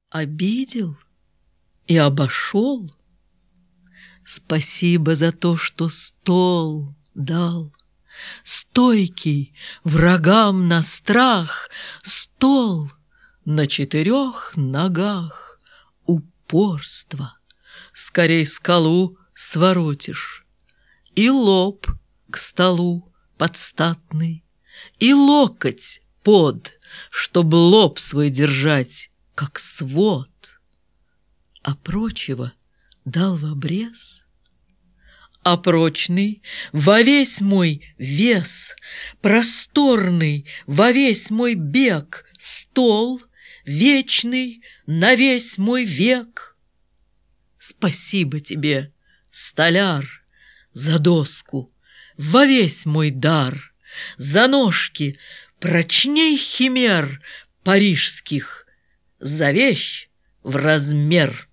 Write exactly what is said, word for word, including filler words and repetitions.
обидел и обошел. Спасибо за то, что стол дал, стойкий врагам на страх, стол на четырех ногах, упорство. Скорей скалу своротишь, и лоб к столу подстатный, и локоть под, чтоб лоб свой держать, как свод. А прочего дал в обрез, а прочный во весь мой вес, просторный во весь мой бег, стол вечный на весь мой век. Спасибо тебе, столяр, за доску, во весь мой дар, за ножки прочней химер парижских, за вещь в размер.